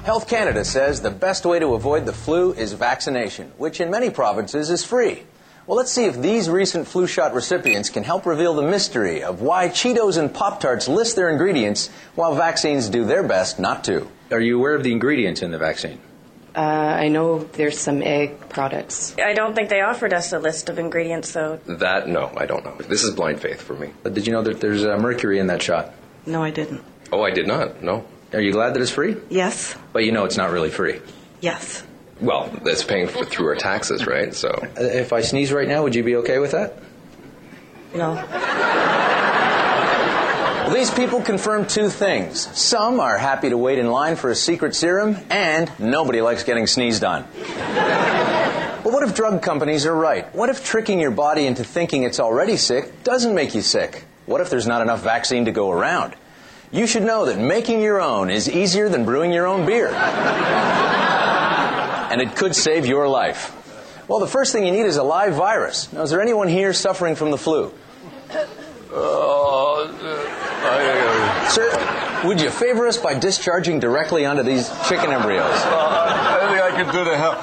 Health Canada says the best way to avoid the flu is vaccination, which in many provinces is free. Well, let's see if these recent flu shot recipients can help reveal the mystery of why Cheetos and Pop-Tarts list their ingredients while vaccines do their best not to. Are you aware of the ingredients in the vaccine? I know there's some egg products. I don't think they offered us a list of ingredients, though. That, no, I don't know. This is blind faith for me. But did you know that there's mercury in that shot? No, I didn't. Oh, I did not, no. Are you glad that it's free? Yes. But you know it's not really free. Yes. Well, it's paying for through our taxes, right? So, if I sneeze right now, would you be okay with that? No. Well, these people confirm two things. Some are happy to wait in line for a secret serum, and nobody likes getting sneezed on. But what if drug companies are right? What if tricking your body into thinking it's already sick doesn't make you sick? What if there's not enough vaccine to go around? You should know that making your own is easier than brewing your own beer. And it could save your life. Well, the first thing you need is a live virus. Now, is there anyone here suffering from the flu? Sir, would you favor us by discharging directly onto these chicken embryos? I think I can do the help.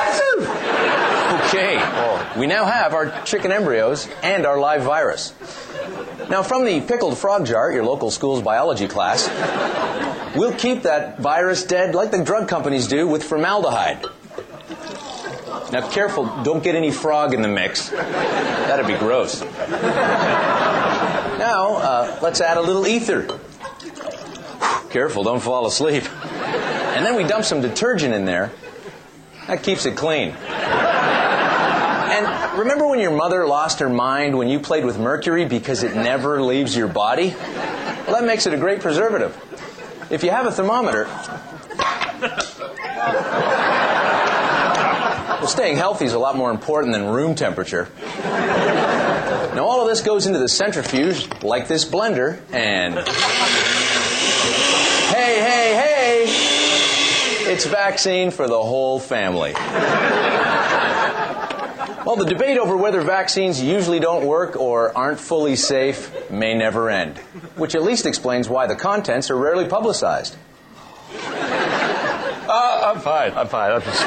Okay. We now have our chicken embryos and our live virus. Now, from the pickled frog jar at your local school's biology class, we'll keep that virus dead like the drug companies do with formaldehyde. Now, careful, don't get any frog in the mix. That'd be gross. Now, let's add a little ether. Careful, don't fall asleep. And then we dump some detergent in there. That keeps it clean. And remember when your mother lost her mind when you played with mercury because it never leaves your body? Well, that makes it a great preservative. If you have a thermometer... Well, staying healthy is a lot more important than room temperature. Now, all of this goes into the centrifuge, like this blender, and... Hey! It's vaccine for the whole family. Well, the debate over whether vaccines usually don't work or aren't fully safe may never end, which at least explains why the contents are rarely publicized. I'm fine. I'm just...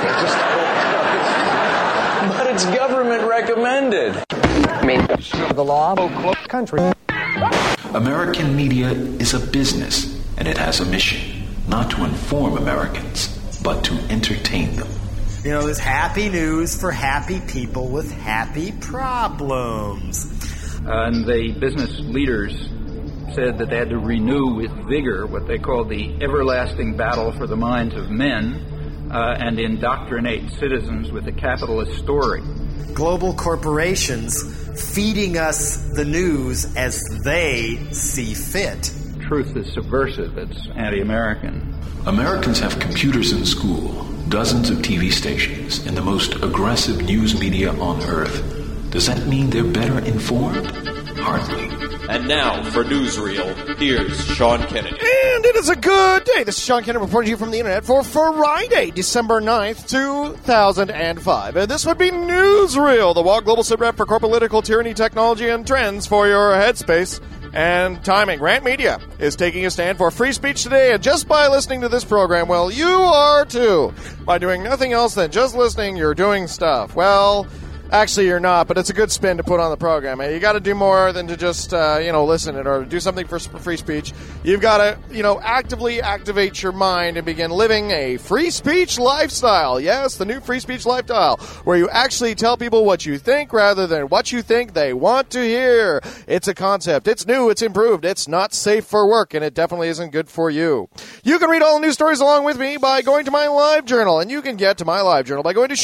But it's government recommended. The law of country. American media is a business, and it has a mission, not to inform Americans, but to entertain them. You know, there's happy news for happy people with happy problems. And the business leaders said that they had to renew with vigor what they called the everlasting battle for the minds of men and indoctrinate citizens with a capitalist story. Global corporations feeding us the news as they see fit. Truth is subversive. It's anti-American. Americans have computers in school, dozens of TV stations, and the most aggressive news media on Earth. Does that mean they're better informed? Hardly. And now, for Newsreel, here's Sean Kennedy. And it is a good day. This is Sean Kennedy reporting to you from the internet for Friday, December 9th, 2005. And this would be Newsreel, the Wall Global Sit-Rep for Political Tyranny, Technology, and Trends for your headspace and timing. Rant Media is taking a stand for free speech today, and just by listening to this program, well, you are too. By doing nothing else than just listening, you're doing stuff. Well... Actually, you're not, but it's a good spin to put on the program. You got to do more than to just, listen in order to do something for free speech. You've got to, actively activate your mind and begin living a free speech lifestyle. Yes, the new free speech lifestyle, where you actually tell people what you think rather than what you think they want to hear. It's a concept. It's new. It's improved. It's not safe for work, and it definitely isn't good for you. You can read all the news stories along with me by going to my live journal, and you can get to my live journal by going to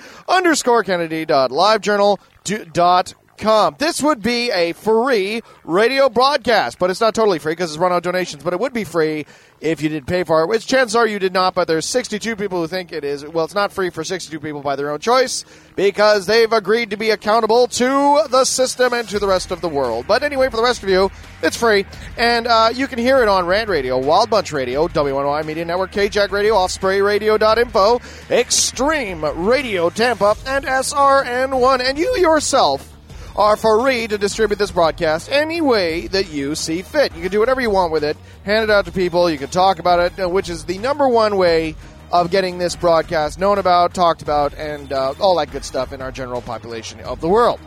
Sean_Kennedy.livejournal.com. This would be a free radio broadcast, but it's not totally free because it's run on donations, but it would be free if you did pay for it, which chances are you did not, but there's 62 people who think it is. Well, it's not free for 62 people by their own choice because they've agreed to be accountable to the system and to the rest of the world. But anyway, for the rest of you, it's free, and you can hear it on Rand Radio, Wild Bunch Radio, W1Y Media Network, KJAG Radio, OffSprayRadio.info, Extreme Radio Tampa, and SRN1. And you yourself are free to distribute this broadcast any way that you see fit. You can do whatever you want with it, hand it out to people, you can talk about it, which is the number one way of getting this broadcast known about, talked about, and all that good stuff in our general population of the world.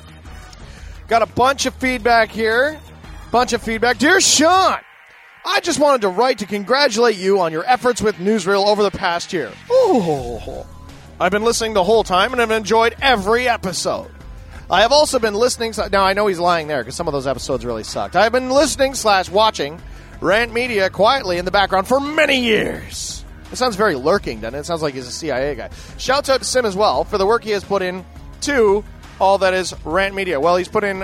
Got a bunch of feedback here. Dear Sean, I just wanted to write to congratulate you on your efforts with Newsreel over the past year. Ooh. I've been listening the whole time and have enjoyed every episode. I have also been listening... Now, I know he's lying there because some of those episodes really sucked. I have been listening/watching Rant Media quietly in the background for many years. It sounds very lurking, doesn't it? It sounds like he's a CIA guy. Shouts out to Sim as well for the work he has put in to all that is Rant Media. Well, he's put in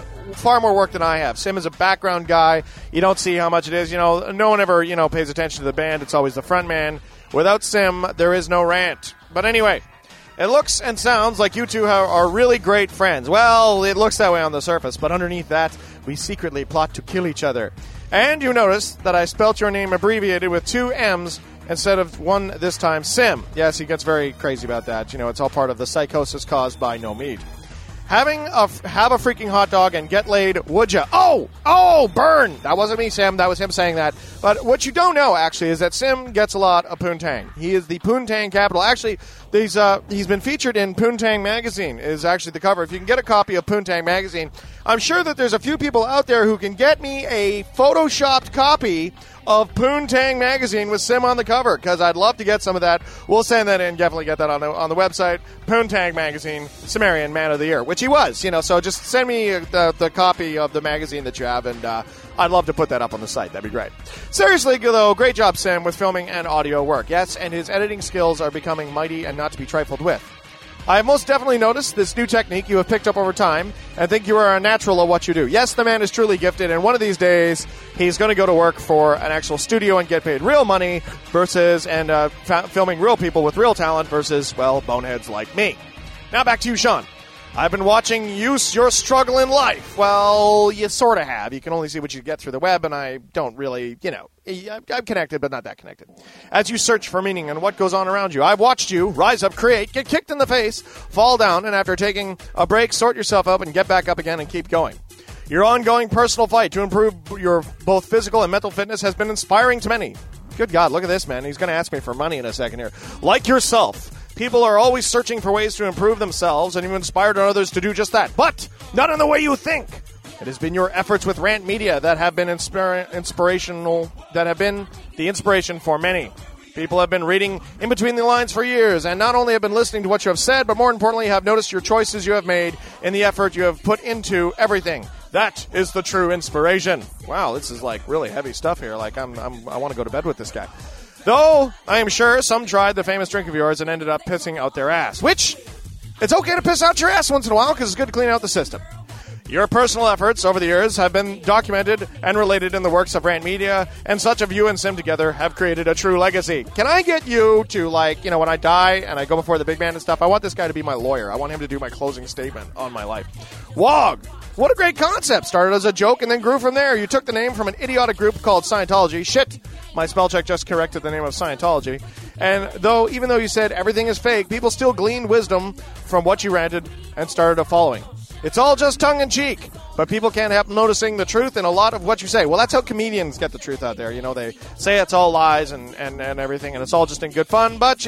far more work than I have. Sim is a background guy. You don't see how much it is. No one ever, pays attention to the band. It's always the front man. Without Sim, there is no Rant. But anyway, it looks and sounds like you two are really great friends. Well, it looks that way on the surface, but underneath that, we secretly plot to kill each other. And you notice that I spelt your name abbreviated with 2 M's instead of 1 this time, Sim. Yes, he gets very crazy about that. It's all part of the psychosis caused by no meat. Have a freaking hot dog and get laid, would ya? Oh, burn! That wasn't me, Sim. That was him saying that. But what you don't know, actually, is that Sim gets a lot of Poontang. He is the Poontang capital. Actually, he's been featured in Poontang magazine, is actually the cover. If you can get a copy of Poontang magazine, I'm sure that there's a few people out there who can get me a photoshopped copy of Poontang magazine with Sim on the cover, because I'd love to get some of that. We'll send that in, definitely get that on the website. Poontang magazine, Sumerian Man of the Year, which he was, so just send me the copy of the magazine that you have, and I'd love to put that up on the site. That'd be great. Seriously, though, great job, Sim, with filming and audio work. Yes, and his editing skills are becoming mighty and not to be trifled with. I have most definitely noticed this new technique you have picked up over time and think you are a natural at what you do. Yes, the man is truly gifted, and one of these days he's going to go to work for an actual studio and get paid real money versus filming real people with real talent versus, well, boneheads like me. Now back to you, Sean. I've been watching your struggle in life. Well, you sort of have. You can only see what you get through the web, and I don't really, I'm connected, but not that connected. As you search for meaning and what goes on around you, I've watched you rise up, create, get kicked in the face, fall down, and after taking a break, sort yourself up and get back up again and keep going. Your ongoing personal fight to improve your both physical and mental fitness has been inspiring to many. Good God, look at this, man. He's going to ask me for money in a second here. Like yourself, people are always searching for ways to improve themselves, and you've inspired others to do just that. But not in the way you think. It has been your efforts with Rant Media that have been inspirational, that have been the inspiration for many. People have been reading in between the lines for years, and not only have been listening to what you have said, but more importantly, have noticed your choices you have made and the effort you have put into everything. That is the true inspiration. Wow, this is like really heavy stuff here. Like I want to go to bed with this guy. Though I am sure some tried the famous drink of yours and ended up pissing out their ass. Which, it's okay to piss out your ass once in a while because it's good to clean out the system. Your personal efforts over the years have been documented and related in the works of Rant Media, and such of you and Sim together have created a true legacy. Can I get you to, when I die and I go before the big man and stuff, I want this guy to be my lawyer. I want him to do my closing statement on my life. WOG! What a great concept. Started as a joke and then grew from there. You took the name from an idiotic group called Scientology. Shit, my spell check just corrected the name of Scientology. And even though you said everything is fake, people still gleaned wisdom from what you ranted and started a following. It's all just tongue-in-cheek, but people can't help noticing the truth in a lot of what you say. Well, that's how comedians get the truth out there. They say it's all lies and everything, and it's all just in good fun. But,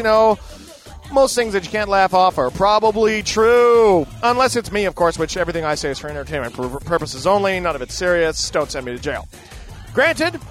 most things that you can't laugh off are probably true. Unless it's me, of course, which everything I say is for entertainment purposes only. None of it's serious. Don't send me to jail. Granted,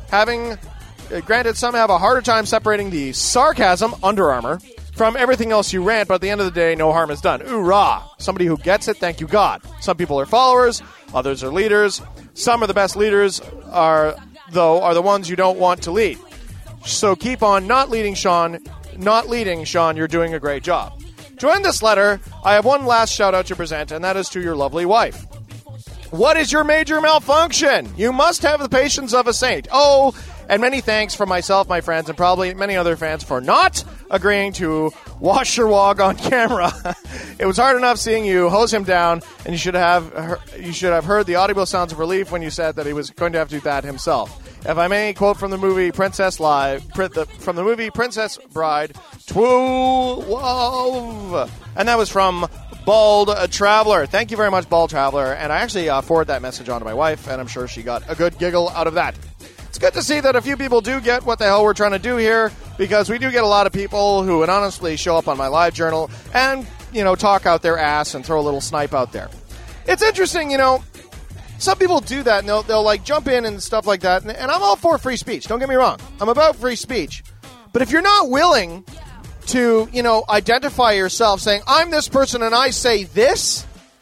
some have a harder time separating the sarcasm, Under Armour, from everything else you rant, but at the end of the day, no harm is done. Hoorah! Somebody who gets it, thank you God. Some people are followers, others are leaders. Some of the best leaders are the ones you don't want to lead. So keep on not leading, Sean. You're doing a great job. To end this letter, I have one last shout-out to present, and that is to your lovely wife. What is your major malfunction? You must have the patience of a saint. Oh, and many thanks from myself, my friends, and probably many other fans for not agreeing to wash your wog on camera. It was hard enough seeing you hose him down, and you should have heard the audible sounds of relief when you said that he was going to have to do that himself. If I may quote from the movie Princess Bride, True Love. And that was from Bald Traveler. Thank you very much, Bald Traveler. And I actually forwarded that message on to my wife, and I'm sure she got a good giggle out of that. It's good to see that a few people do get what the hell we're trying to do here, because we do get a lot of people who anonymously show up on my live journal and, talk out their ass and throw a little snipe out there. It's interesting, some people do that, and they'll like jump in and stuff like that, and I'm all for free speech. Don't get me wrong. I'm about free speech. But if you're not willing to, identify yourself saying, I'm this person and I say this,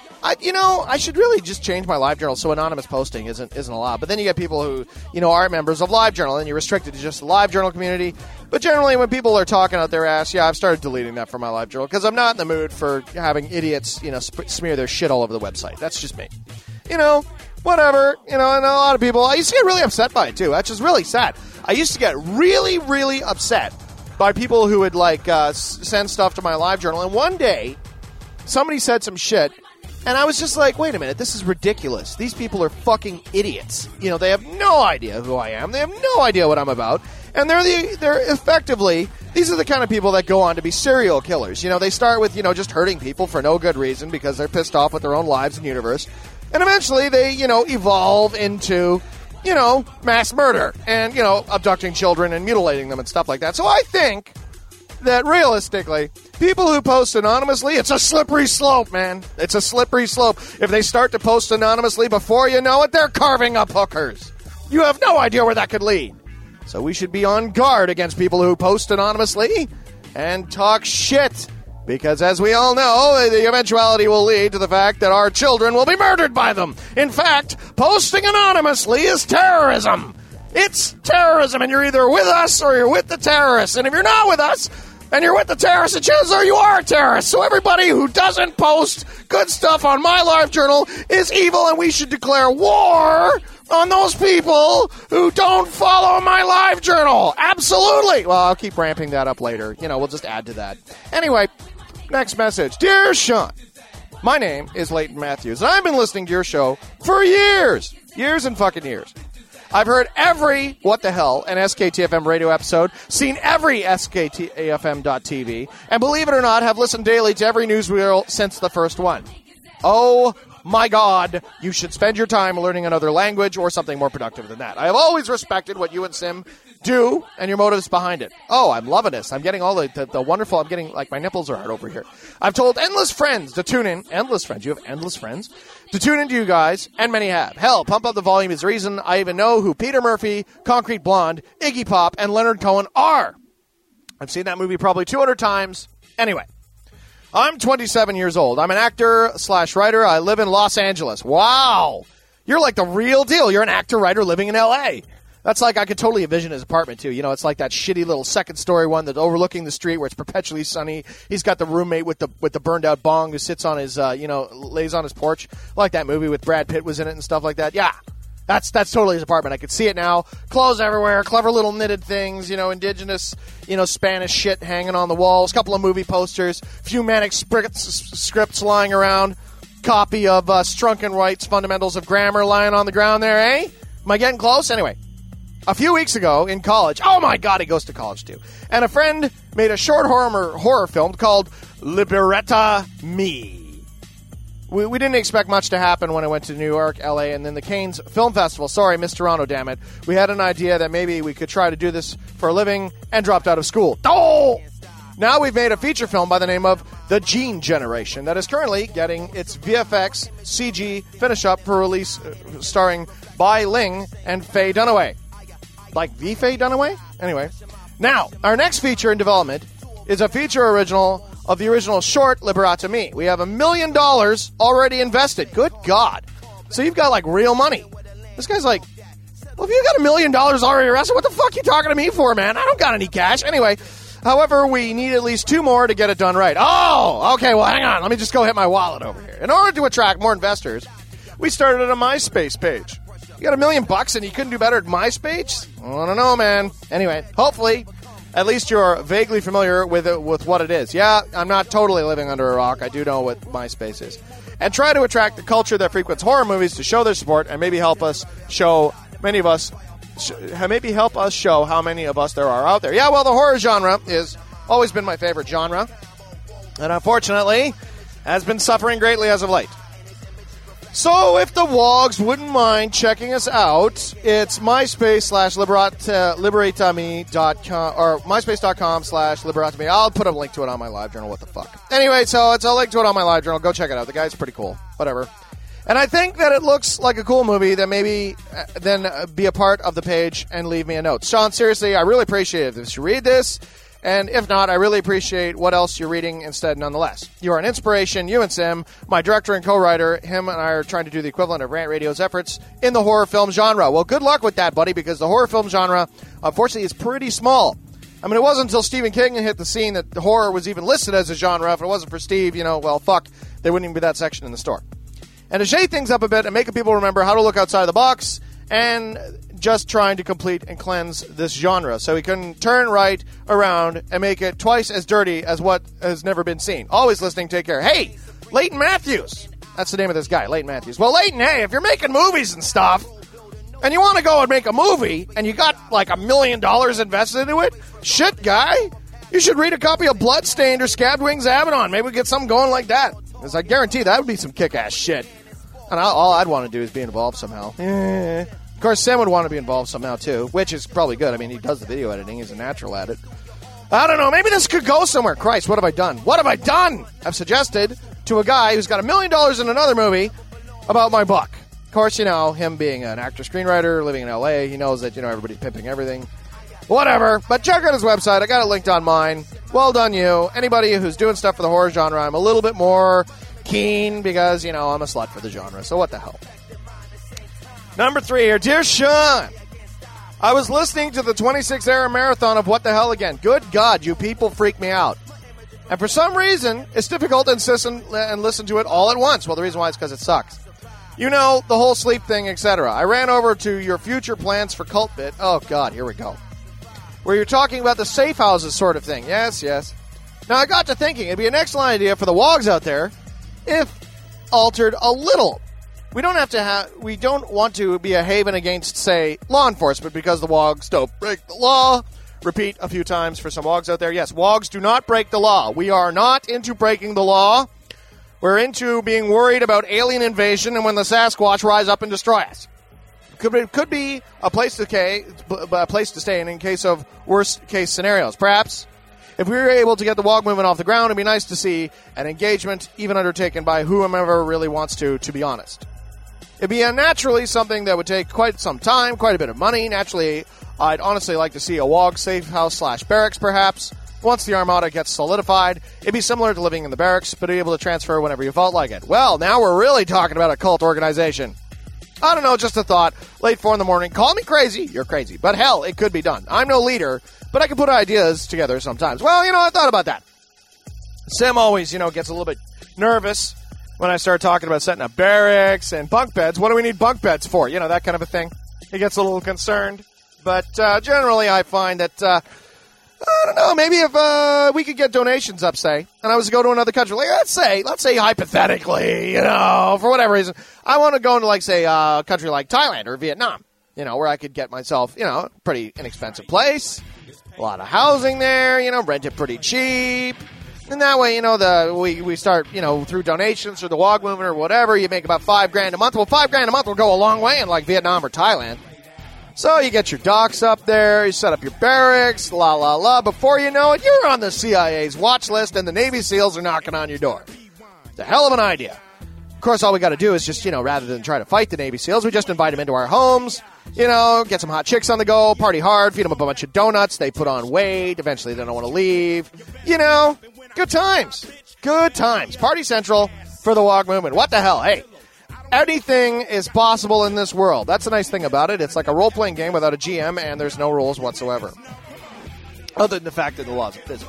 I should really just change my live journal so anonymous posting isn't allowed. But then you get people who, aren't members of live journal, and you're restricted to just the live journal community. But generally, when people are talking out their ass, I've started deleting that from my live journal because I'm not in the mood for having idiots, smear their shit all over the website. That's just me. Whatever. And a lot of people, I used to get really upset by it too. That's just really sad. I used to get really, really upset by people who would send stuff to my live journal. And one day, somebody said some shit. And I was just like, wait a minute, this is ridiculous. These people are fucking idiots. They have no idea who I am. They have no idea what I'm about. And they're effectively, these are the kind of people that go on to be serial killers. They start with, just hurting people for no good reason because they're pissed off with their own lives and universe. And eventually they, evolve into, mass murder and, abducting children and mutilating them and stuff like that. So I think that realistically, people who post anonymously, it's a slippery slope, man. It's a slippery slope. If they start to post anonymously, before you know it, they're carving up hookers. You have no idea where that could lead. So we should be on guard against people who post anonymously and talk shit. Because as we all know, the eventuality will lead to the fact that our children will be murdered by them. In fact, posting anonymously is terrorism. It's terrorism, and you're either with us or you're with the terrorists. And if you're not with us and you're with the terrorists, the chances are you are a terrorist. So everybody who doesn't post good stuff on my live journal is evil, and we should declare war on those people who don't follow my live journal. Absolutely. Well, I'll keep ramping that up later. We'll just add to that. Anyway, next message. Dear Sean, my name is Leighton Matthews, and I've been listening to your show for years. Years and fucking years. I've heard every What the Hell an SKTFM radio episode, seen every SKTFM.tv, and believe it or not, have listened daily to every newsreel since the first one. Oh my God, you should spend your time learning another language or something more productive than that. I have always respected what you and Sim do and your motives behind it. Oh, I'm loving this. I'm getting all the wonderful, I'm getting, my nipples are hard over here. I've told endless friends to tune in. Endless friends. You have endless friends to tune into you guys, and many have. Hell, Pump Up the Volume is the reason I even know who Peter Murphy, Concrete Blonde, Iggy Pop, and Leonard Cohen are. I've seen that movie probably 200 times. Anyway, I'm 27 years old. I'm an actor/writer. I live in Los Angeles. Wow. You're like the real deal. You're an actor-writer living in L.A. That's like, I could totally envision his apartment, too. It's like that shitty little second-story one that's overlooking the street where it's perpetually sunny. He's got the roommate with the burned-out bong who sits on his, lays on his porch. Like that movie with Brad Pitt was in it and stuff like that. Yeah, that's totally his apartment. I could see it now. Clothes everywhere, clever little knitted things, indigenous, Spanish shit hanging on the walls, couple of movie posters, few manic scripts lying around, copy of Strunk and Wright's Fundamentals of Grammar lying on the ground there, eh? Am I getting close? Anyway. A few weeks ago in college, oh my God, he goes to college too, and a friend made a short horror film called Liberetta Me. We didn't expect much to happen when I went to New York, LA, and then the Cannes Film Festival. Sorry, Miss Toronto, damn it. We had an idea that maybe we could try to do this for a living and dropped out of school. Oh! Now we've made a feature film by the name of The Gene Generation that is currently getting its VFX CG finish-up for release, starring Bai Ling and Faye Dunaway. Like the Faye Dunaway? Anyway. Now, our next feature in development is a feature original of the original short, Liberata Me. We have $1 million already invested. Good God. So you've got, real money. This guy's like, well, if you got $1 million already invested, what the fuck are you talking to me for, man? I don't got any cash. Anyway, however, we need at least 2 more to get it done right. Oh, okay, well, hang on. Let me just go hit my wallet over here. In order to attract more investors, we started a MySpace page. You got $1 million and you couldn't do better at MySpace? I don't know, man. Anyway, hopefully, at least you're vaguely familiar with what it is. Yeah, I'm not totally living under a rock. I do know what MySpace is. And try to attract the culture that frequents horror movies to show their support and maybe help us show how many of us there are out there. Yeah, well, the horror genre has always been my favorite genre. And unfortunately, has been suffering greatly as of late. So if the Wogs wouldn't mind checking us out, it's MySpace/Liberatame.com or MySpace.com/Liberatame. I'll put a link to it on my live journal. What the fuck? Anyway, so it's a link to it on my live journal. Go check it out. The guy's pretty cool. Whatever. And I think that it looks like a cool movie that maybe then be a part of the page and leave me a note. Sean, seriously, I really appreciate it if you read this. And if not, I really appreciate what else you're reading instead nonetheless. You are an inspiration, you and Sim, my director and co-writer. Him and I are trying to do the equivalent of Rant Radio's efforts in the horror film genre. Well, good luck with that, buddy, because the horror film genre, unfortunately, is pretty small. I mean, it wasn't until Stephen King hit the scene that the horror was even listed as a genre. If it wasn't for Steve, well, fuck, there wouldn't even be that section in the store. And to shake things up a bit and make people remember how to look outside the box and just trying to complete and cleanse this genre so he can turn right around and make it twice as dirty as what has never been seen. Always listening, take care. Hey, Leighton Matthews. That's the name of this guy, Leighton Matthews. Well, Leighton, hey, if you're making movies and stuff and you want to go and make a movie and you got like $1 million invested into it, shit, guy, you should read a copy of Bloodstained or Scabbed Wings Abaddon. Maybe we get something going like that. Because I guarantee that would be some kick-ass shit. And all I'd want to do is be involved somehow. Of course, Sam would want to be involved somehow, too, which is probably good. I mean, he does the video editing. He's a natural at it. I don't know. Maybe this could go somewhere. Christ, what have I done? What have I done? I've suggested to a guy who's got $1 million in another movie about my book. Of course, him being an actor-screenwriter, living in L.A., he knows that, everybody's pimping everything. Whatever. But check out his website. I got it linked on mine. Well done, you. Anybody who's doing stuff for the horror genre, I'm a little bit more keen because, I'm a slut for the genre. So what the hell? Number 3 here. Dear Sean, I was listening to the 26-hour marathon of What the Hell again. Good God, you people freak me out. And for some reason, it's difficult to insist and listen to it all at once. Well, the reason why is because it sucks. The whole sleep thing, etc. I ran over to your future plans for cult bit. Oh, God, here we go. Where you're talking about the safe houses sort of thing. Yes. Now, I got to thinking, it'd be an excellent idea for the Wogs out there if altered a little. We don't want to be a haven against, say, law enforcement because the Wogs don't break the law. Repeat a few times for some Wogs out there. Yes, Wogs do not break the law. We are not into breaking the law. We're into being worried about alien invasion and when the Sasquatch rise up and destroy us. Could be a place to stay in case of worst case scenarios. Perhaps if we were able to get the Wog movement off the ground, it'd be nice to see an engagement even undertaken by whomever really wants to be honest. It'd be naturally something that would take quite some time, quite a bit of money. Naturally, I'd honestly like to see a Wog safe house / barracks, perhaps. Once the Armada gets solidified, it'd be similar to living in the barracks, but be able to transfer whenever you felt like it. Well, now we're really talking about a cult organization. I don't know, just a thought. Late 4 in the morning. Call me crazy. You're crazy. But hell, it could be done. I'm no leader, but I can put ideas together sometimes. Well, I thought about that. Sam always, gets a little bit nervous when I start talking about setting up barracks and bunk beds. What do we need bunk beds for? That kind of a thing. He gets a little concerned. But generally, I find that, I don't know, maybe if we could get donations up, say, and I was to go to another country, like, let's say hypothetically, for whatever reason, I want to go into, say, a country like Thailand or Vietnam, where I could get myself, a pretty inexpensive place, a lot of housing there, rent it pretty cheap. And that way, we start, through donations or the Wog movement or whatever, you make about $5,000 a month. Well, $5,000 a month will go a long way in Vietnam or Thailand. So you get your docks up there, you set up your barracks, Before you know it, you're on the CIA's watch list and the Navy SEALs are knocking on your door. It's a hell of an idea. Of course, all we got to do is just, rather than try to fight the Navy SEALs, we just invite them into our homes, get some hot chicks on the go, party hard, feed them a bunch of donuts, they put on weight, eventually they don't want to leave, good times. Good times. Party Central for the Wog movement. What the hell? Hey, anything is possible in this world. That's the nice thing about it. It's like a role-playing game without a GM, and there's no rules whatsoever. Other than the fact that the laws of physics.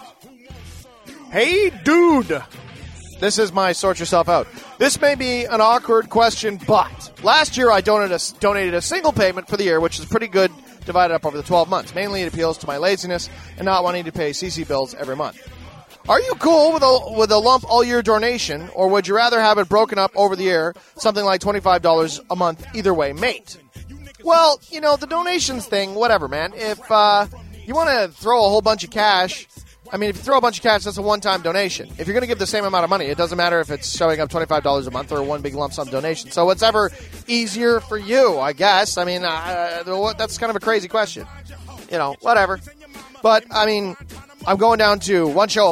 Hey, dude. This is my sort yourself out. This may be an awkward question, but last year I donated a single payment for the year, which is pretty good divided up over the 12 months. Mainly it appeals to my laziness and not wanting to pay CC bills every month. Are you cool with a lump all-year donation, or would you rather have it broken up over the year, something like $25 a month, either way, mate? Well, the donations thing, whatever, man. If you want to throw a whole bunch of cash I mean, if you throw a bunch of cash, that's a one-time donation. If you're going to give the same amount of money, it doesn't matter if it's showing up $25 a month or one big lump sum donation. So whatever easier for you, I guess. I mean, that's kind of a crazy question. You know, whatever. But, I mean, I'm going down to one show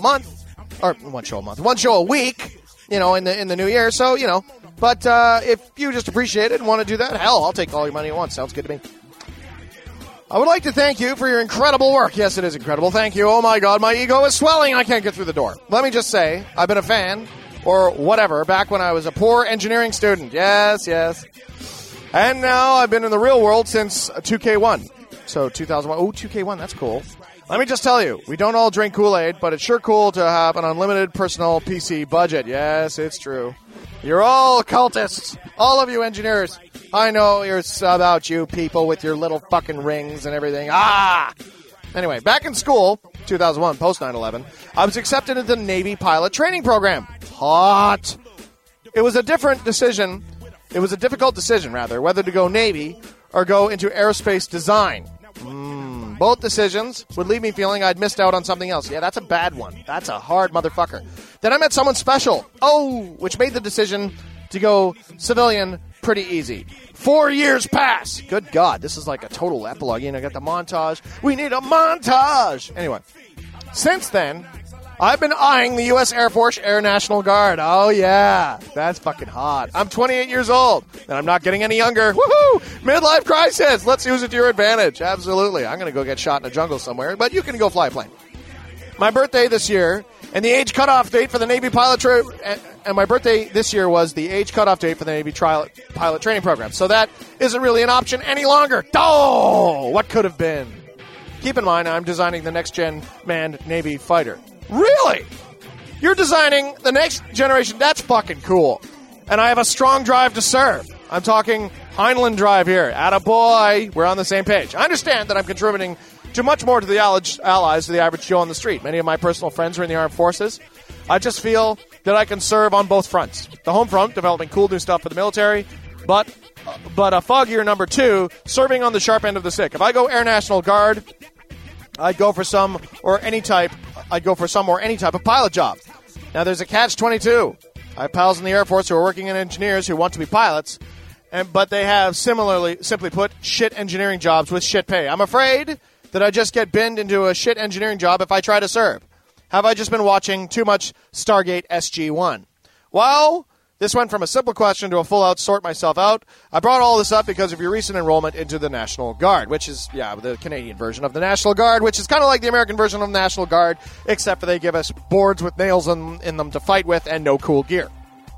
a week, you know, in the new year. So, you know, but if you just appreciate it and want to do that, hell, I'll take all your money at once. Sounds good to me. I would like to thank you for your incredible work. Yes, it is incredible. Thank you. Oh, my God, my ego is swelling. I can't get through the door. Let me just say, I've been a fan, or whatever, back when I was a poor engineering student. Yes. And now I've been in the real world since 2K1. So 2001. Oh, 2K1, that's cool. Let me just tell you, we don't all drink Kool-Aid, but it's sure cool to have an unlimited personal PC budget. Yes, it's true. You're all cultists. All of you engineers. I know it's about you people with your little fucking rings and everything. Anyway, back in school, 2001, post 9/11, I was accepted into the Navy pilot training program. Hot. It was a difficult decision, whether to go Navy or go into aerospace design. Both decisions would leave me feeling I'd missed out on something else. Yeah, that's a bad one. That's a hard motherfucker. Then I met someone special. Which made the decision to go civilian pretty easy. 4 years pass. Good God, this is like a total epilogue. You know, got the montage. We need a montage. Anyway, since then, I've been eyeing the U.S. Air Force Air National Guard. Oh, yeah. That's fucking hot. I'm 28 years old, and I'm not getting any younger. Woohoo! Midlife crisis. Let's use it to your advantage. Absolutely. I'm going to go get shot in a jungle somewhere, but you can go fly a plane. My birthday this year, and the age cutoff date for the Navy pilot and my birthday this year was the age cutoff date for the Navy pilot training program. So that isn't really an option any longer. Oh, what could have been? Keep in mind, I'm designing the next-gen manned Navy fighter. Really? You're designing the next generation? That's fucking cool. And I have a strong drive to serve. I'm talking Heinlein drive here. Attaboy. We're on the same page. I understand that I'm contributing to much more to the allies to the average Joe on the street. Many of my personal friends are in the armed forces. I just feel that I can serve on both fronts. The home front, developing cool new stuff for the military, but a foggier number two, serving on the sharp end of the stick. If I go Air National Guard, I'd go for some or any type of pilot job. Now, there's a catch-22. I have pals in the Air Force who are working in engineers who want to be pilots, but they have simply put, shit engineering jobs with shit pay. I'm afraid that I just get binned into a shit engineering job if I try to serve. Have I just been watching too much Stargate SG-1? Well, this went from a simple question to a full-out sort myself out. I brought all this up because of your recent enrollment into the National Guard, which is, the Canadian version of the National Guard, which is kind of like the American version of the National Guard, except for they give us boards with nails in them to fight with and no cool gear.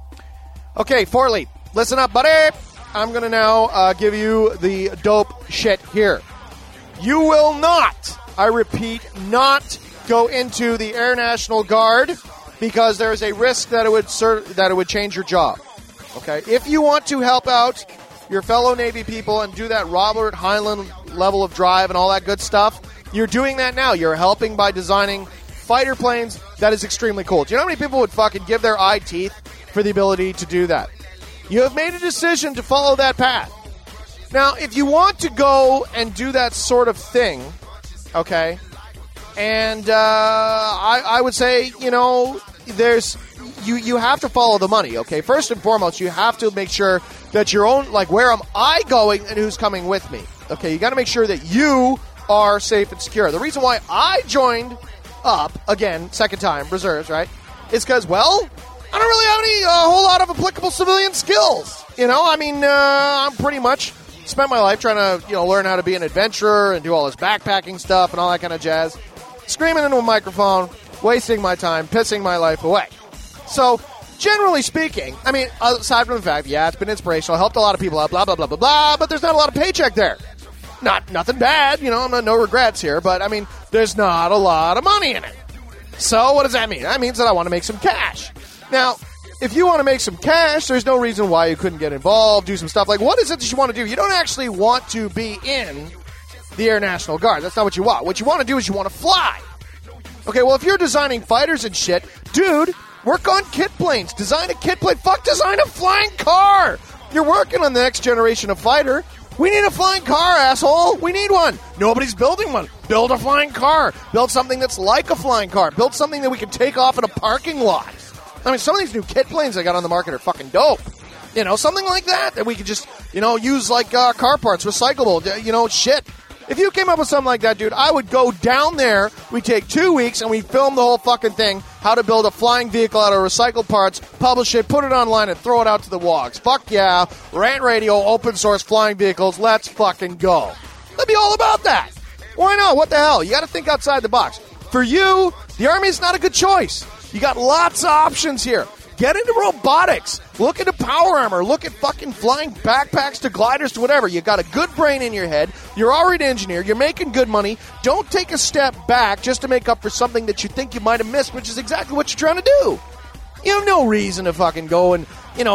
Okay, Forley, listen up, buddy. I'm going to now give you the dope shit here. You will not, I repeat, not go into the Air National Guard because there is a risk that it would change your job. Okay? If you want to help out your fellow Navy people and do that Robert Heinlein level of drive and all that good stuff, you're doing that now. You're helping by designing fighter planes. That is extremely cool. Do you know how many people would fucking give their eye teeth for the ability to do that? You have made a decision to follow that path. Now, if you want to go and do that sort of thing, okay, and I would say, you know, you have to follow the money, okay? First and foremost, you have to make sure that your own, like, where am I going and who's coming with me? Okay, you got to make sure that you are safe and secure. The reason why I joined up, again, second time, reserves, right, is because, well, I don't really have a whole lot of applicable civilian skills. You know, I mean, I'm pretty much spent my life trying to, you know, learn how to be an adventurer and do all this backpacking stuff and all that kind of jazz. Screaming into a microphone, wasting my time, pissing my life away. So, generally speaking, I mean, aside from the fact, yeah, it's been inspirational, helped a lot of people out, blah, blah, blah, blah, blah, but there's not a lot of paycheck there. Nothing bad, you know, no regrets here, but, I mean, there's not a lot of money in it. So, what does that mean? That means that I want to make some cash. Now, if you want to make some cash, there's no reason why you couldn't get involved, do some stuff. Like, what is it that you want to do? You don't actually want to be in the Air National Guard. That's not what you want. What you want to do is you want to fly. Okay, well, if you're designing fighters and shit, dude, work on kit planes. Design a kit plane. Fuck, design a flying car. You're working on the next generation of fighter. We need a flying car, asshole. We need one. Nobody's building one. Build a flying car. Build something that's like a flying car. Build something that we can take off in a parking lot. I mean, some of these new kit planes they got on the market are fucking dope. You know, something like that we could just, use like car parts, recyclable, shit. If you came up with something like that, dude, I would go down there. We take 2 weeks and we film the whole fucking thing, how to build a flying vehicle out of recycled parts, publish it, put it online, and throw it out to the wogs. Fuck yeah. Rant Radio, open source flying vehicles. Let's fucking go. That'd be all about that. Why not? What the hell? You got to think outside the box. For you, the Army is not a good choice. You got lots of options here. Get into robotics. Look into power armor. Look at fucking flying backpacks to gliders to whatever. You got a good brain in your head. You're already an engineer. You're making good money. Don't take a step back just to make up for something that you think you might have missed, which is exactly what you're trying to do. You have no reason to fucking go and,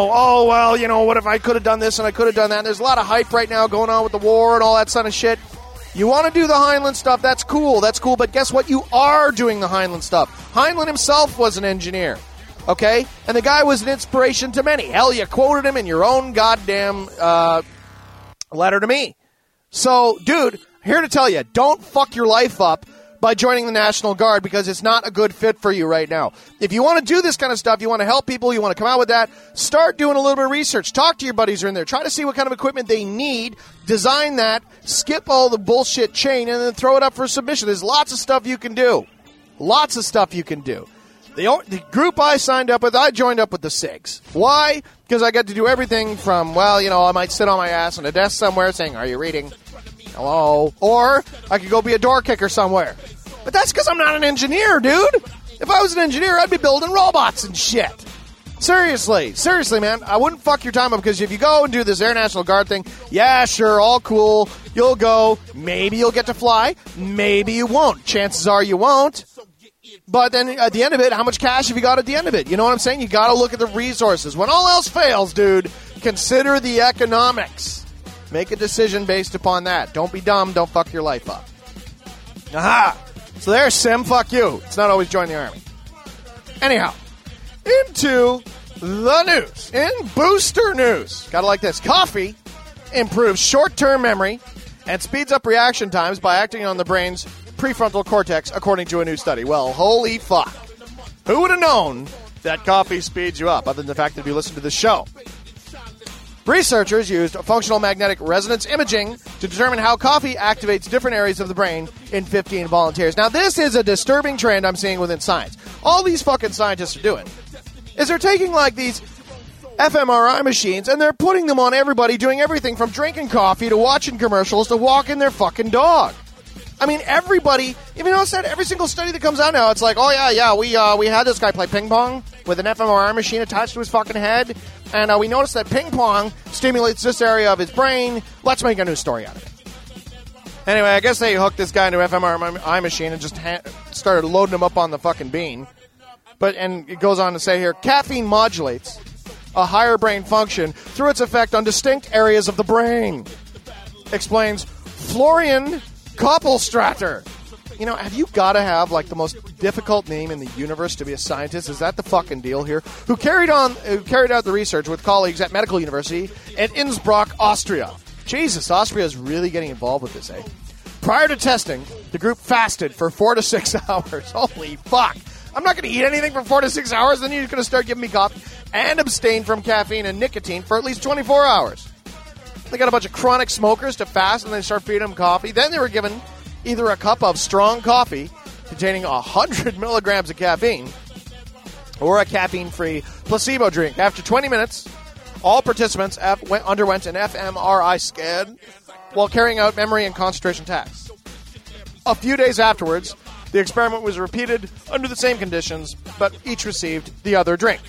what if I could have done this and I could have done that. There's a lot of hype right now going on with the war and all that sort of shit. You want to do the Heinlein stuff, that's cool, but guess what? You are doing the Heinlein stuff. Heinlein himself was an engineer. Okay? And the guy was an inspiration to many. Hell, you quoted him in your own goddamn letter to me. So, dude, here to tell you, don't fuck your life up by joining the National Guard because it's not a good fit for you right now. If you want to do this kind of stuff, you want to help people, you want to come out with that, start doing a little bit of research. Talk to your buddies who are in there. Try to see what kind of equipment they need. Design that. Skip all the bullshit chain and then throw it up for submission. There's lots of stuff you can do. Lots of stuff you can do. The group I signed up with, I joined up with the SIGs. Why? Because I got to do everything from, I might sit on my ass on a desk somewhere saying, are you reading? Hello? Or I could go be a door kicker somewhere. But that's because I'm not an engineer, dude. If I was an engineer, I'd be building robots and shit. Seriously, man, I wouldn't fuck your time up because if you go and do this Air National Guard thing, yeah, sure, all cool. You'll go. Maybe you'll get to fly. Maybe you won't. Chances are you won't. But then at the end of it, how much cash have you got at the end of it? You know what I'm saying? You got to look at the resources. When all else fails, dude, consider the economics. Make a decision based upon that. Don't be dumb. Don't fuck your life up. Aha! So there's Sim. Fuck you. It's not always join the Army. Anyhow, into the news. In booster news. Gotta like this. Coffee improves short-term memory and speeds up reaction times by acting on the brain's prefrontal cortex, according to a new study. Well, holy fuck. Who would have known that coffee speeds you up, other than the fact that you listen to the show? Researchers used functional magnetic resonance imaging to determine how coffee activates different areas of the brain in 15 volunteers. Now, this is a disturbing trend I'm seeing within science. All these fucking scientists are doing is they're taking, like, these fMRI machines, and they're putting them on everybody, doing everything from drinking coffee to watching commercials to walking their fucking dog. I mean, everybody, if you notice that, every single study that comes out now, it's like, we had this guy play ping pong with an fMRI machine attached to his fucking head, and we noticed that ping pong stimulates this area of his brain. Let's make a new story out of it. Anyway, I guess they hooked this guy into an fMRI machine and just started loading him up on the fucking bean. And it goes on to say here, caffeine modulates a higher brain function through its effect on distinct areas of the brain, explains Florian Koppelstrater. Have you got to have, like, the most difficult name in the universe to be a scientist? Is that the fucking deal here? Who carried out the research with colleagues at Medical University at Innsbruck, Austria. Jesus, Austria is really getting involved with this, eh? Prior to testing, the group fasted for 4 to 6 hours. Holy fuck. I'm not going to eat anything for 4 to 6 hours, then you're going to start giving me coffee and abstain from caffeine and nicotine for at least 24 hours. They got a bunch of chronic smokers to fast, and they start feeding them coffee. Then they were given either a cup of strong coffee containing 100 milligrams of caffeine or a caffeine-free placebo drink. After 20 minutes, all participants underwent an fMRI scan while carrying out memory and concentration tasks. A few days afterwards, the experiment was repeated under the same conditions, but each received the other drink.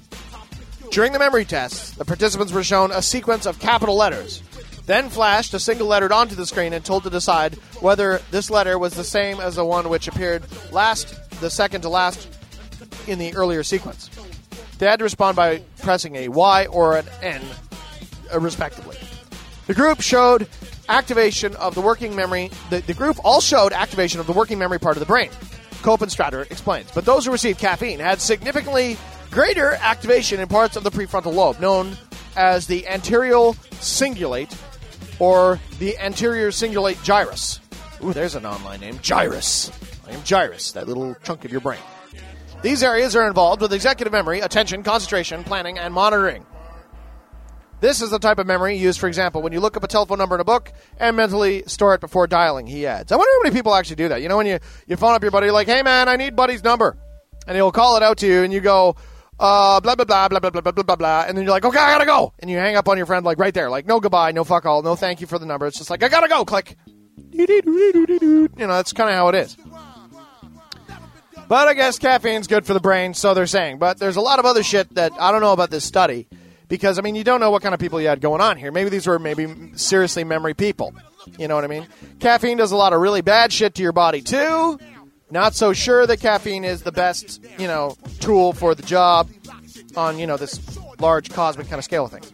During the memory tests, the participants were shown a sequence of capital letters, then flashed a single letter onto the screen and told to decide whether this letter was the same as the one which appeared the second to last in the earlier sequence. They had to respond by pressing a Y or an N, respectively. The group showed activation of the working memory. The group all showed activation of the working memory part of the brain. Kopenstrater explains. But those who received caffeine had significantly greater activation in parts of the prefrontal lobe, known as the anterior cingulate or the anterior cingulate gyrus. Ooh, there's an online name. Gyrus. I am gyrus, that little chunk of your brain. These areas are involved with executive memory, attention, concentration, planning, and monitoring. This is the type of memory used, for example, when you look up a telephone number in a book and mentally store it before dialing, he adds. I wonder how many people actually do that. You know, when you phone up your buddy, like, hey, man, I need Buddy's number. And he'll call it out to you, and you go, blah, blah, blah, blah, blah, blah, blah, blah, blah. And then you're like, okay, I gotta go. And you hang up on your friend, like, right there. Like, no goodbye, no fuck all, no thank you for the number. It's just like, I gotta go. Click. You know, that's kind of how it is. But I guess caffeine's good for the brain, so they're saying. But there's a lot of other shit that I don't know about this study. Because, I mean, you don't know what kind of people you had going on here. Maybe these were seriously memory people. You know what I mean? Caffeine does a lot of really bad shit to your body, too. Not so sure that caffeine is the best, tool for the job on, this large cosmic kind of scale of things.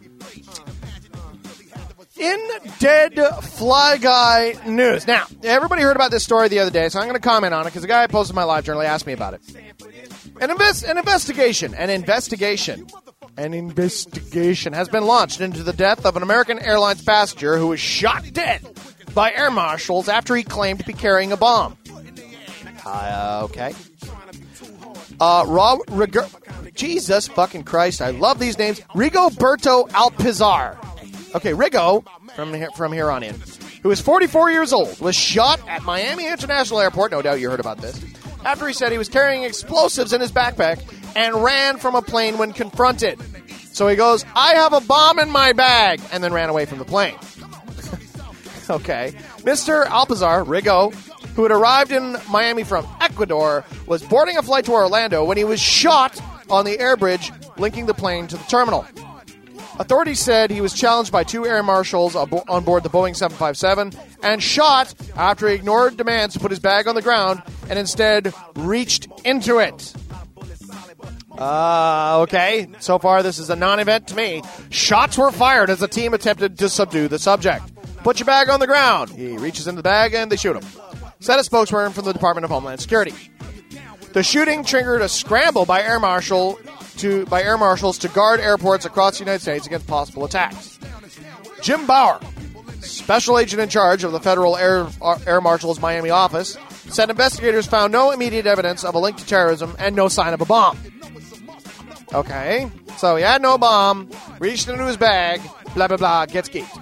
In dead fly guy news. Now, everybody heard about this story the other day, so I'm going to comment on it because the guy I posted in my live journal asked me about it. An investigation has been launched into the death of an American Airlines passenger who was shot dead by air marshals after he claimed to be carrying a bomb. Okay. Jesus fucking Christ, I love these names. Rigoberto Alpizar. Okay, Rigo, from here on in, who is 44 years old, was shot at Miami International Airport, no doubt you heard about this, after he said he was carrying explosives in his backpack and ran from a plane when confronted. So he goes, I have a bomb in my bag, and then ran away from the plane. Okay. Mr. Alpizar, Rigo, who had arrived in Miami from Ecuador, was boarding a flight to Orlando when he was shot on the air bridge linking the plane to the terminal. Authorities said he was challenged by two air marshals on board the Boeing 757 and shot after he ignored demands to put his bag on the ground and instead reached into it. Okay. So far, this is a non-event to me. Shots were fired as the team attempted to subdue the subject. Put your bag on the ground. He reaches into the bag and they shoot him. Said a spokesperson from the Department of Homeland Security. The shooting triggered a scramble by air marshals to guard airports across the United States against possible attacks. Jim Bauer, special agent in charge of the Federal Air Marshal's Miami office, said investigators found no immediate evidence of a link to terrorism and no sign of a bomb. Okay, so he had no bomb, reached into his bag, blah, blah, blah, gets geeked.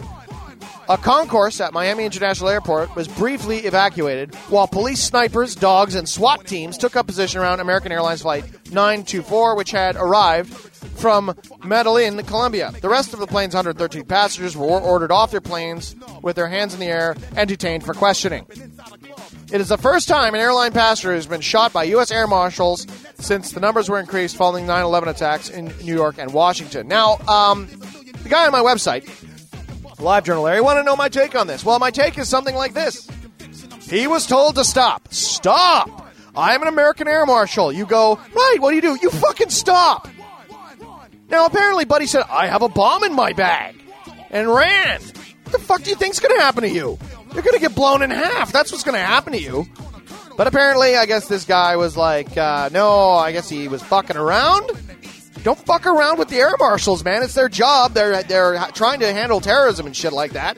A concourse at Miami International Airport was briefly evacuated while police, snipers, dogs, and SWAT teams took up position around American Airlines Flight 924, which had arrived from Medellin, Colombia. The rest of the plane's 113 passengers were ordered off their planes with their hands in the air and detained for questioning. It is the first time an airline passenger has been shot by U.S. air marshals since the numbers were increased following 9/11 attacks in New York and Washington. Now, the guy on my website, Live Journal Larry, want to know my take on this. Well, my take is something like this. He was told to stop. Stop! I am an American air marshal. You go, right, what do? You fucking stop! Now, apparently, Buddy said, I have a bomb in my bag, and ran. What the fuck do you think's going to happen to you? You're going to get blown in half. That's what's going to happen to you. But apparently, I guess this guy was like, no, I guess he was fucking around. Don't fuck around with the air marshals, man. It's their job. They're trying to handle terrorism and shit like that.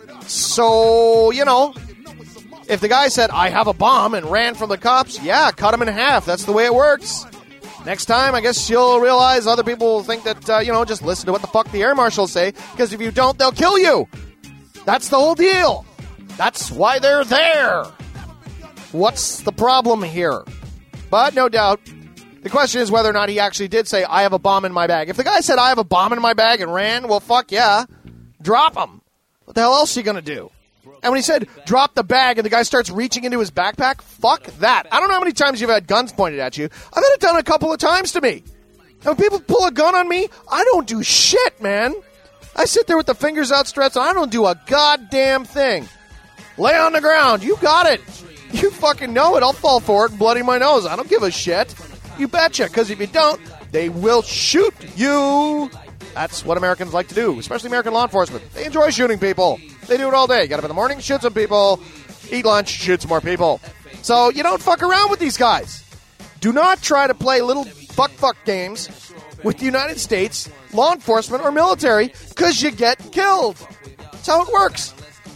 So, if the guy said, I have a bomb and ran from the cops, yeah, cut him in half. That's the way it works. Next time, I guess you'll realize other people will think that, just listen to what the fuck the air marshals say, because if you don't, they'll kill you. That's the whole deal. That's why they're there. What's the problem here? But no doubt, the question is whether or not he actually did say, I have a bomb in my bag. If the guy said, I have a bomb in my bag and ran, well, fuck yeah. Drop him. What the hell else are you going to do? And when he said, drop the bag, and the guy starts reaching into his backpack, fuck that. I don't know how many times you've had guns pointed at you. I've had it done a couple of times to me. And when people pull a gun on me, I don't do shit, man. I sit there with the fingers outstretched, and I don't do a goddamn thing. Lay on the ground. You got it. You fucking know it. I'll fall for it and bloody my nose. I don't give a shit. You betcha, because if you don't, they will shoot you. That's what Americans like to do, especially American law enforcement. They enjoy shooting people. They do it all day. Get up in the morning, shoot some people, eat lunch, shoot some more people. So you don't fuck around with these guys. Do not try to play little fuck games with the United States law enforcement or military, because you get killed. That's how it works.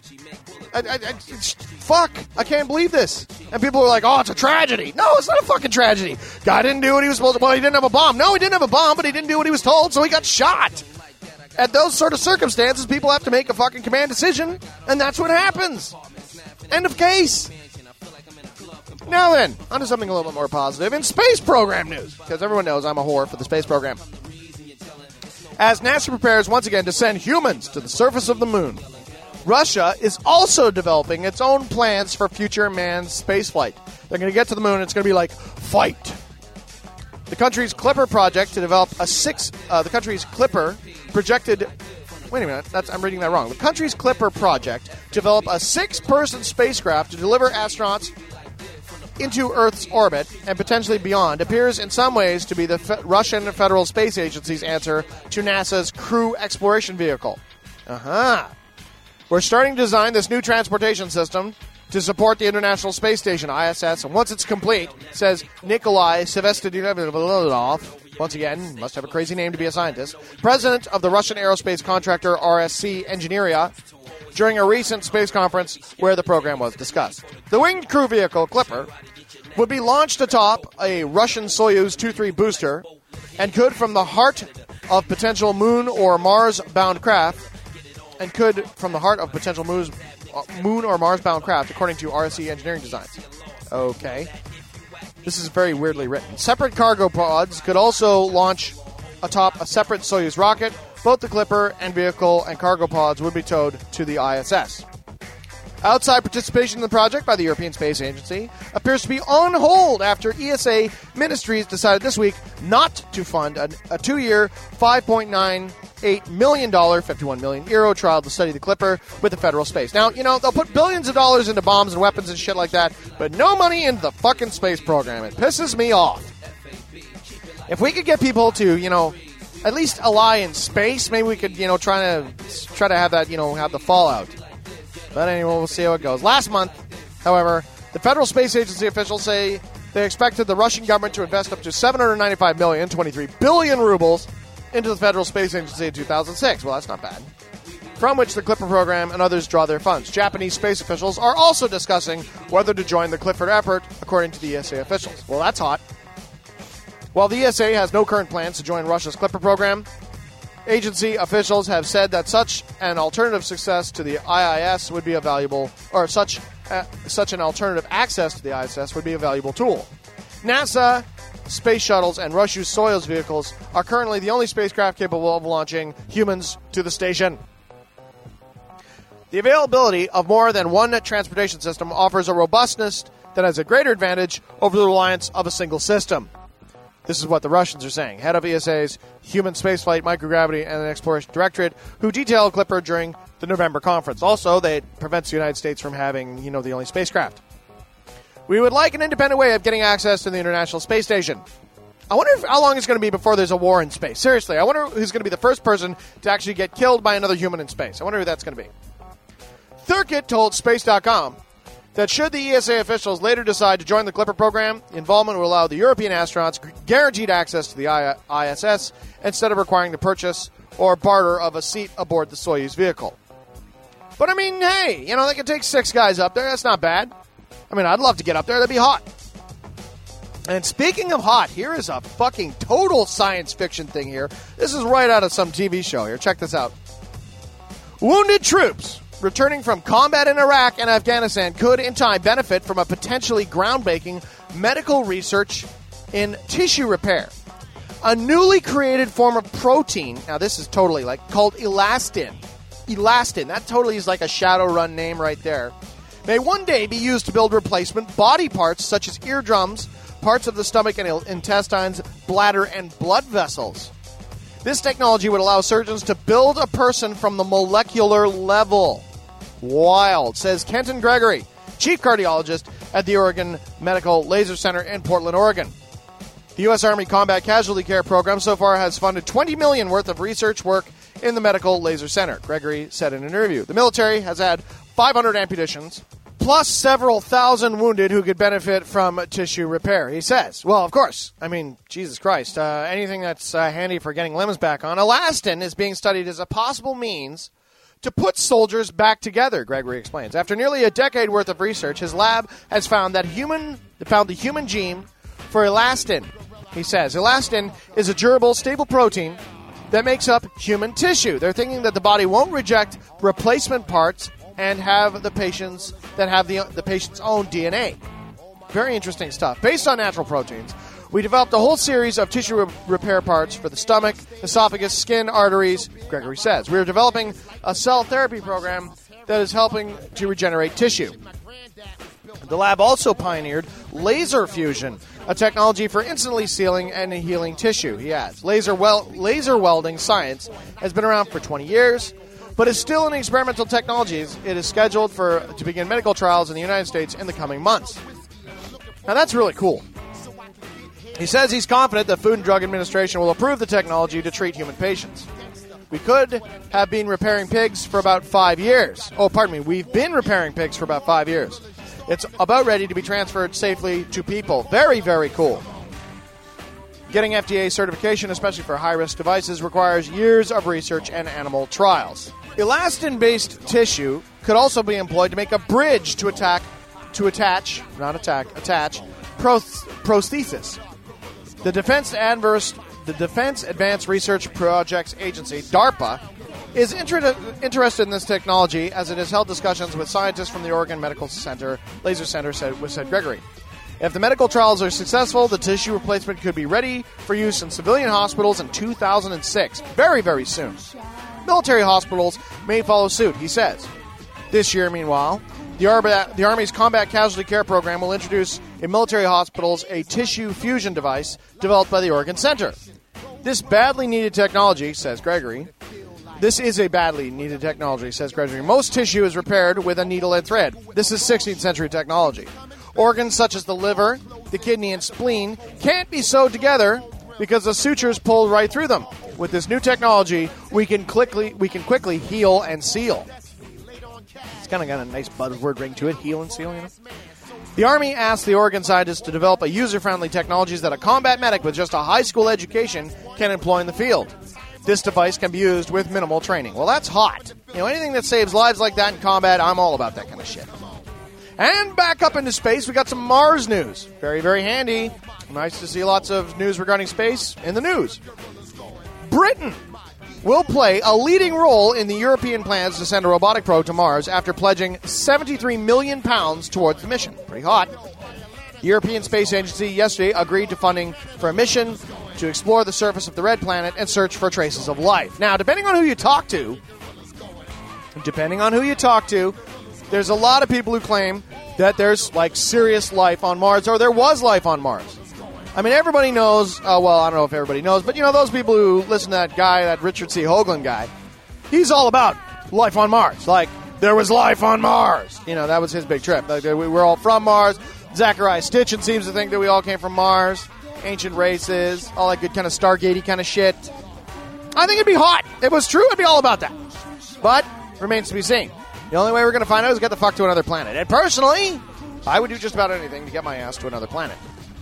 Fuck. I can't believe this. And people are like, oh, it's a tragedy. No, it's not a fucking tragedy. Guy didn't do what he was supposed to. Well, he didn't have a bomb. No, he didn't have a bomb, but he didn't do what he was told, so he got shot. At those sort of circumstances, people have to make a fucking command decision, and that's what happens. End of case. Now then, on to something a little bit more positive in space program news, because everyone knows I'm a whore for the space program. As NASA prepares once again to send humans to the surface of the moon, Russia is also developing its own plans for future manned spaceflight. They're going to get to the moon, and it's going to be like, fight. The country's Clipper project to develop the country's Clipper projected... Wait a minute, I'm reading that wrong. The country's Clipper project to develop a 6-person spacecraft to deliver astronauts into Earth's orbit and potentially beyond appears in some ways to be the Russian Federal Space Agency's answer to NASA's Crew Exploration Vehicle. We're starting to design this new transportation system to support the International Space Station, ISS, and once it's complete, says Nikolai Sevastopolov, once again, must have a crazy name to be a scientist, president of the Russian aerospace contractor RSC Engineeria, during a recent space conference where the program was discussed. The winged crew vehicle, Clipper, would be launched atop a Russian Soyuz 2-3 booster and could, from the heart of potential moon or Mars-bound craft, according to RSC Engineering Designs. Okay. This is very weirdly written. Separate cargo pods could also launch atop a separate Soyuz rocket. Both the Clipper and vehicle and cargo pods would be towed to the ISS. Outside participation in the project by the European Space Agency appears to be on hold after ESA ministries decided this week not to fund a 2-year, $5.98 million, 51 million euro trial to study the Clipper with the federal space. Now, they'll put billions of dollars into bombs and weapons and shit like that, but no money into the fucking space program. It pisses me off. If we could get people to, at least ally in space, maybe we could, try to have that, have the fallout. But anyway, we'll see how it goes. Last month, however, the Federal Space Agency officials say they expected the Russian government to invest up to 795 million, 23 billion rubles, into the Federal Space Agency in 2006. Well, that's not bad. From which the Clipper program and others draw their funds. Japanese space officials are also discussing whether to join the Clipper effort, according to the ESA officials. Well, that's hot. While the ESA has no current plans to join Russia's Clipper program, agency officials have said that such an alternative success to the IIS would be a valuable, or such an alternative access to the ISS would be a valuable tool. NASA, space shuttles, and Russia's Soyuz vehicles are currently the only spacecraft capable of launching humans to the station. The availability of more than one transportation system offers a robustness that has a greater advantage over the reliance of a single system. This is what the Russians are saying. Head of ESA's Human Spaceflight, Microgravity, and Exploration Directorate, who detailed Clipper during the November conference. Also, they prevents the United States from having, the only spacecraft. We would like an independent way of getting access to the International Space Station. I wonder how long it's going to be before there's a war in space. Seriously, I wonder who's going to be the first person to actually get killed by another human in space. I wonder who that's going to be. Thurkett told Space.com that should the ESA officials later decide to join the Clipper program, involvement will allow the European astronauts guaranteed access to the ISS instead of requiring the purchase or barter of a seat aboard the Soyuz vehicle. But, hey, they can take 6 guys up there. That's not bad. I'd love to get up there. That'd be hot. And speaking of hot, here is a fucking total science fiction thing here. This is right out of some TV show here. Check this out. Wounded troops returning from combat in Iraq and Afghanistan could, in time, benefit from a potentially groundbreaking medical research in tissue repair. A newly created form of protein, now this is totally called elastin. Elastin, that totally is like a Shadowrun name right there. May one day be used to build replacement body parts such as eardrums, parts of the stomach and intestines, bladder, and blood vessels. This technology would allow surgeons to build a person from the molecular level. Wild, says Kenton Gregory, chief cardiologist at the Oregon Medical Laser Center in Portland, Oregon. The U.S. Army Combat Casualty Care Program so far has funded $20 million worth of research work in the Medical Laser Center, Gregory said in an interview. The military has had 500 amputations, plus several thousand wounded who could benefit from tissue repair, he says. Well, of course. Jesus Christ. Anything that's handy for getting limbs back on. Elastin is being studied as a possible means to put soldiers back together, Gregory explains. After nearly a decade worth of research, his lab has found the human gene for elastin. He says elastin is a durable, stable protein that makes up human tissue. They're thinking that the body won't reject replacement parts and have the patient's own DNA. Very interesting stuff. Based on natural proteins, we developed a whole series of tissue repair parts for the stomach, esophagus, skin, arteries, Gregory says. We are developing a cell therapy program that is helping to regenerate tissue. The lab also pioneered laser fusion, a technology for instantly sealing and healing tissue, he adds. Laser welding science has been around for 20 years, but is still in experimental technologies. It is scheduled to begin medical trials in the United States in the coming months. Now that's really cool. He says he's confident the Food and Drug Administration will approve the technology to treat human patients. We could have been repairing pigs for about 5 years. We've been repairing pigs for about 5 years. It's about ready to be transferred safely to people. Very, very cool. Getting FDA certification, especially for high-risk devices, requires years of research and animal trials. Elastin-based tissue could also be employed to make a bridge to attach prosthesis. The Defense Advanced Research Projects Agency, DARPA, is interested in this technology as it has held discussions with scientists from the Oregon Medical Center, Laser Center, said Gregory. If the medical trials are successful, the tissue replacement could be ready for use in civilian hospitals in 2006. Very, very soon. Military hospitals may follow suit, he says. This year, meanwhile, the Army's Combat Casualty Care Program will introduce in military hospitals a tissue fusion device developed by the Oregon Center. This badly needed technology, says Gregory. This is a badly needed technology, says Gregory. Most tissue is repaired with a needle and thread. This is 16th century technology. Organs such as the liver, the kidney, and spleen can't be sewed together because the sutures pull right through them. With this new technology, we can quickly heal and seal. It's kind of got a nice buzzword ring to it, heal and seal, you know? The Army asked the Oregon scientists to develop a user-friendly technologies that a combat medic with just a high school education can employ in the field. This device can be used with minimal training. Well, that's hot. You know, anything that saves lives like that in combat, I'm all about that kind of shit. And back up into space, we got some Mars news. Very, very handy. Nice to see lots of news regarding space in the news. Britain will play a leading role in the European plans to send a robotic probe to Mars after pledging £73 million towards the mission. Pretty hot. The European Space Agency yesterday agreed to funding for a mission to explore the surface of the red planet and search for traces of life. Now, depending on who you talk to, there's a lot of people who claim that there's, like, serious life on Mars, or there was life on Mars. I mean, everybody knows, well, I don't know if everybody knows, but, you know, those people who listen to that guy, that Richard C. Hoagland guy, he's all about life on Mars. Like, there was life on Mars. You know, that was his big trip. Like, we're all from Mars. Zachariah Stitchin seems to think that we all came from Mars. Ancient races, all that good kind of Stargate-y kind of shit. I think it'd be hot. If it was true, I'd be all about that. But, remains to be seen. The only way we're going to find out is get the fuck to another planet. And personally, I would do just about anything to get my ass to another planet.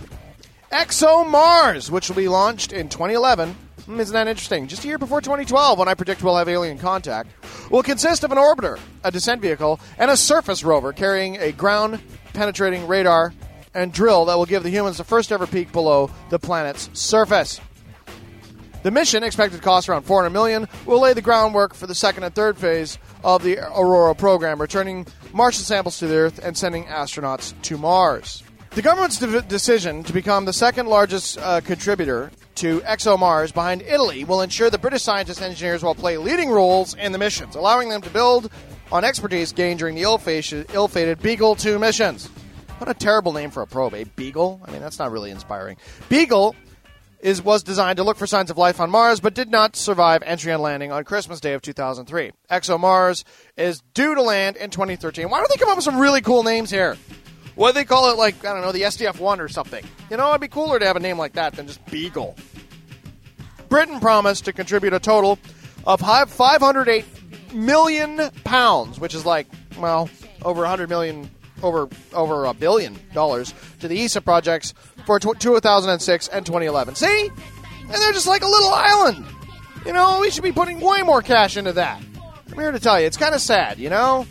ExoMars, which will be launched in 2011. Isn't that interesting? Just a year before 2012, when I predict we'll have alien contact, will consist of an orbiter, a descent vehicle, and a surface rover carrying a ground-penetrating radar and drill that will give the humans the first ever peek below the planet's surface. The mission, expected to cost around $400 million, will lay the groundwork for the second and third phase of the Aurora program, returning Martian samples to the Earth and sending astronauts to Mars. The government's decision to become the second largest contributor to ExoMars behind Italy will ensure that British scientists and engineers will play leading roles in the missions, allowing them to build on expertise gained during the ill-fated Beagle 2 missions. What a terrible name for a probe, eh? Beagle? I mean, that's not really inspiring. Beagle was designed to look for signs of life on Mars, but did not survive entry and landing on Christmas Day of 2003. ExoMars is due to land in 2013. Why don't they come up with some really cool names here? What do they call it, like, I don't know, the SDF-1 or something? You know, it'd be cooler to have a name like that than just Beagle. Britain promised to contribute a total of £508 million, which is like, well, over $100 million, over $1 billion to the ESA projects for 2006 and 2011. See? And they're just like a little island. You know, we should be putting way more cash into that. I'm here to tell you, it's kind of sad, you know?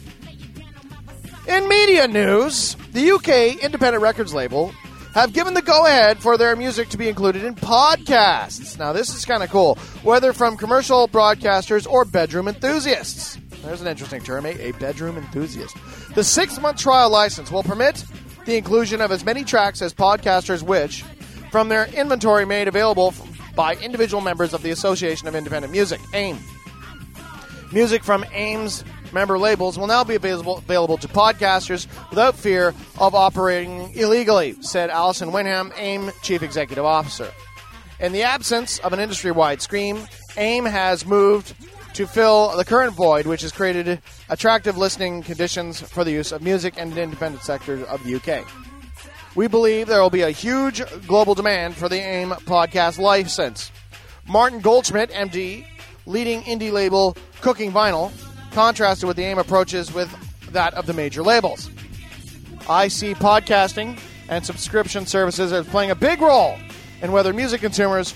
In media news, the UK independent records label have given the go-ahead for their music to be included in podcasts. Now, this is kind of cool, whether from commercial broadcasters or bedroom enthusiasts. There's an interesting term, a bedroom enthusiast. The 6-month trial license will permit the inclusion of as many tracks as podcasters wish from their inventory made available by individual members of the Association of Independent Music, AIM. Music from AIM's member labels will now be available to podcasters without fear of operating illegally, said Alison Wyndham, AIM Chief Executive Officer. In the absence of an industry-wide scheme, AIM has moved to fill the current void, which has created attractive listening conditions for the use of music in the independent sector of the UK. We believe there will be a huge global demand for the AIM podcast license. Martin Goldschmidt, MD, leading indie label Cooking Vinyl, contrasted with the AIM approaches with that of the major labels. I see podcasting and subscription services as playing a big role in where the music consumers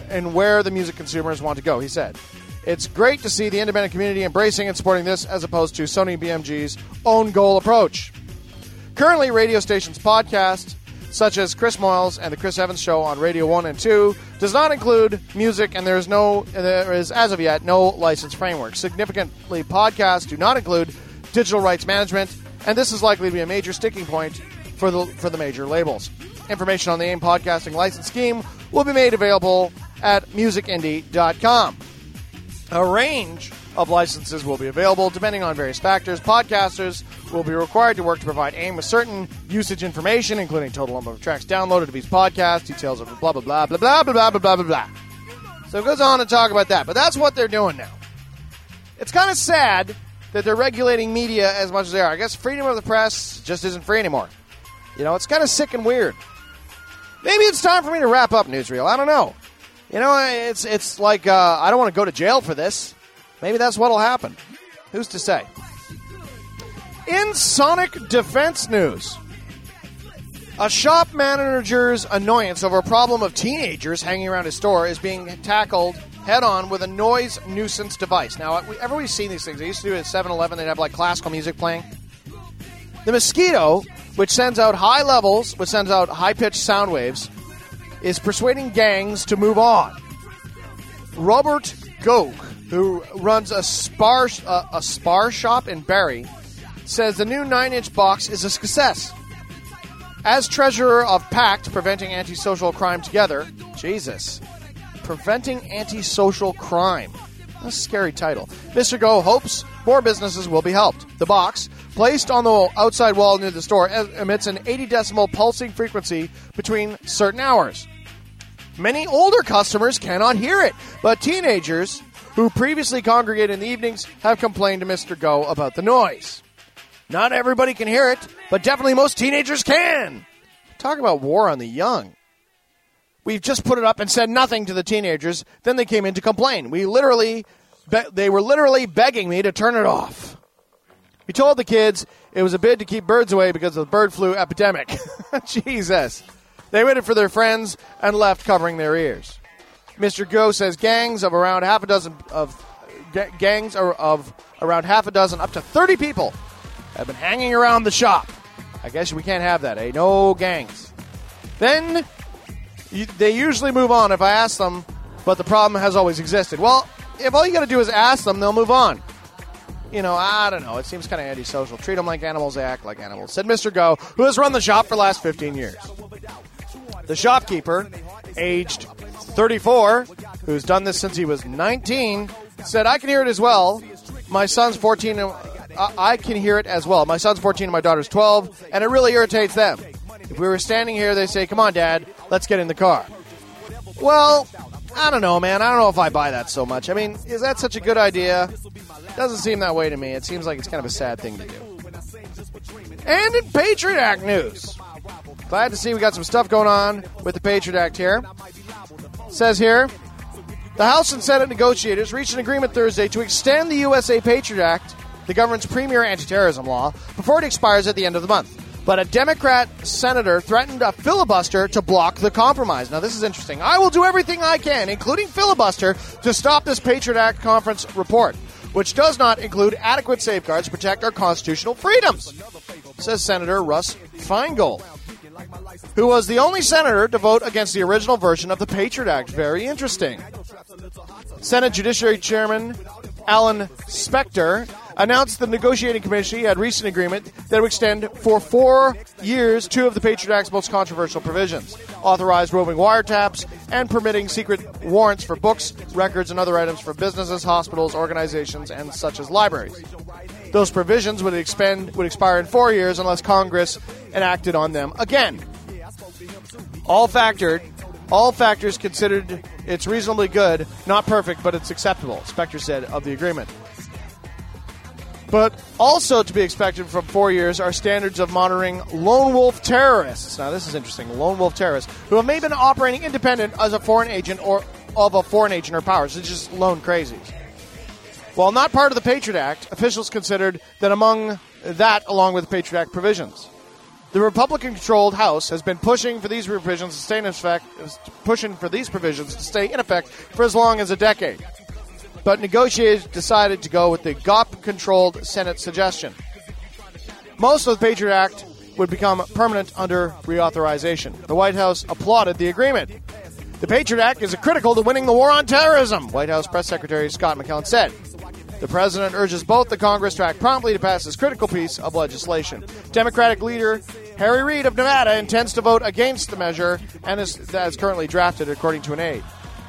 want to go, he said. It's great to see the independent community embracing and supporting this as opposed to Sony BMG's own goal approach. Currently, radio stations podcast, such as Chris Moyles and the Chris Evans Show on Radio 1 and 2, does not include music, and there is, as of yet, no license framework. Significantly, podcasts do not include digital rights management, and this is likely to be a major sticking point for the major labels. Information on the AIM podcasting license scheme will be made available at musicindie.com. A range of licenses will be available depending on various factors. Podcasters will be required to work to provide AIM with certain usage information, including total number of tracks downloaded of each podcast, details of blah, blah, blah, blah, blah, blah, blah, blah, blah, blah. So it goes on to talk about that, but that's what they're doing now. It's kind of sad that they're regulating media as much as they are. I guess freedom of the press just isn't free anymore. You know, it's kind of sick and weird. Maybe it's time for me to wrap up Newsreel. I don't know. You know, it's like I don't want to go to jail for this. Maybe that's what'll happen. Who's to say? In Sonic Defense news, a shop manager's annoyance over a problem of teenagers hanging around his store is being tackled head-on with a noise nuisance device. Now, everybody's seen these things. They used to do it at 7-Eleven. They'd have, like, classical music playing. The Mosquito, which sends out high-pitched sound waves, is persuading gangs to move on. Robert Goke, who runs a spar shop in Barrie, says the new 9-inch box is a success. As treasurer of PACT, Preventing Antisocial Crime Together, Preventing Antisocial Crime. That's a scary title. Mr. Go hopes more businesses will be helped. The box, placed on the outside wall near the store, emits an 80-decibel pulsing frequency between certain hours. Many older customers cannot hear it, but teenagers who previously congregated in the evenings have complained to Mr. Go about the noise. Not everybody can hear it, but definitely most teenagers can. Talk about war on the young. We've just put it up and said nothing to the teenagers, then they came in to complain. They were literally begging me to turn it off. We told the kids it was a bid to keep birds away because of the bird flu epidemic. Jesus. They waited for their friends and left covering their ears. Mr. Go says gangs of around half a dozen up to 30 people have been hanging around the shop. I guess we can't have that, eh? No gangs. Then they usually move on if I ask them, but the problem has always existed. Well, if all you got to do is ask them, they'll move on. You know, I don't know. It seems kind of antisocial. Treat them like animals, they act like animals, said Mr. Go, who has run the shop for the last 15 years. The shopkeeper, aged 34, who's done this since he was 19, said, I can hear it as well. My son's 14, I can hear it as well. My son's 14 and my daughter's 12, and it really irritates them. If we were standing here, they say, come on, Dad, let's get in the car. Well, I don't know, man. I don't know if I buy that so much. I mean, is that such a good idea? Doesn't seem that way to me. It seems like it's kind of a sad thing to do. And in Patriot Act news, glad to see we got some stuff going on with the Patriot Act here. Says here, the House and Senate negotiators reached an agreement Thursday to extend the USA Patriot Act, the government's premier anti-terrorism law, before it expires at the end of the month. But a Democrat senator threatened a filibuster to block the compromise. Now, this is interesting. I will do everything I can, including filibuster, to stop this Patriot Act conference report. which does not include adequate safeguards to protect our constitutional freedoms, says Senator Russ Feingold, who was the only senator to vote against the original version of the Patriot Act. Very interesting. Senate Judiciary Chairman Alan Specter announced the negotiating committee had reached an agreement that would extend for 4 years 2 of the Patriot Act's most controversial provisions, authorized roving wiretaps and permitting secret warrants for books, records, and other items for businesses, hospitals, organizations, and such as libraries. Those provisions would expire in 4 years unless Congress enacted on them again. All factors considered, it's reasonably good, not perfect, but it's acceptable, Specter said of the agreement. But also to be expected from 4 years are standards of monitoring lone wolf terrorists. Now, this is interesting. Lone wolf terrorists who have maybe been operating independent as a foreign agent or of a foreign agent or powers. It's just lone crazies. While not part of the Patriot Act, officials considered that along with the Patriot Act provisions. The Republican-controlled House has been pushing for these provisions to stay in effect, for as long as a decade. But negotiators decided to go with the GOP-controlled Senate suggestion. Most of the Patriot Act would become permanent under reauthorization. The White House applauded the agreement. The Patriot Act is critical to winning the war on terrorism, White House Press Secretary Scott McCallum said. The president urges both the Congress to act promptly to pass this critical piece of legislation. Democratic leader Harry Reid of Nevada intends to vote against the measure and is currently drafted, according to an aide.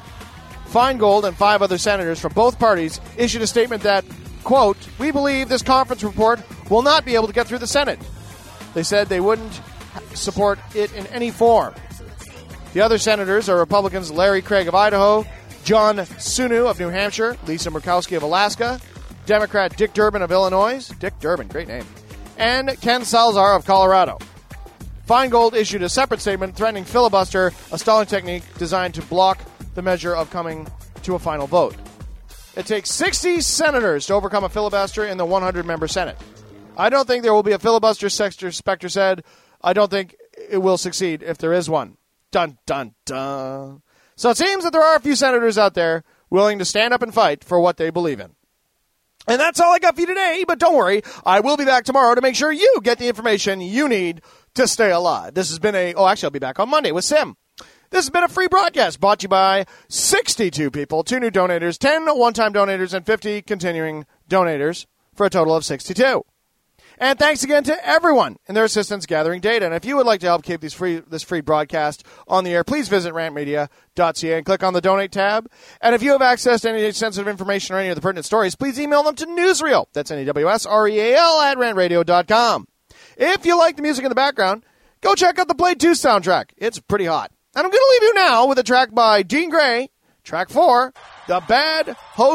Feingold and 5 other senators from both parties issued a statement that, quote, "We believe this conference report will not be able to get through the Senate." They said they wouldn't support it in any form. The other senators are Republicans Larry Craig of Idaho, John Sununu of New Hampshire, Lisa Murkowski of Alaska, Democrat Dick Durbin of Illinois, Dick Durbin, great name, and Ken Salazar of Colorado. Feingold issued a separate statement threatening filibuster, a stalling technique designed to block the measure of coming to a final vote. It takes 60 senators to overcome a filibuster in the 100-member Senate. I don't think there will be a filibuster, Specter said. I don't think it will succeed if there is one. Dun, dun, dun. So it seems that there are a few senators out there willing to stand up and fight for what they believe in. And that's all I got for you today, but don't worry, I will be back tomorrow to make sure you get the information you need to stay alive. This has been I'll be back on Monday with Sim. This has been a free broadcast brought to you by 62 people, 2 new donators, 10 one-time donators, and 50 continuing donators for a total of 62. And thanks again to everyone and their assistance gathering data. And if you would like to help keep this free broadcast on the air, please visit rantmedia.ca and click on the donate tab. And if you have access to any sensitive information or any of the pertinent stories, please email them to newsreel. That's NEWSREAL at rantradio.com. If you like the music in the background, go check out the Blade 2 soundtrack. It's pretty hot. And I'm going to leave you now with a track by Dean Gray, track 4, The Bad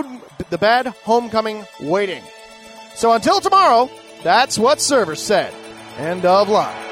Homecoming Waiting. So until tomorrow, that's what servers said. End of line.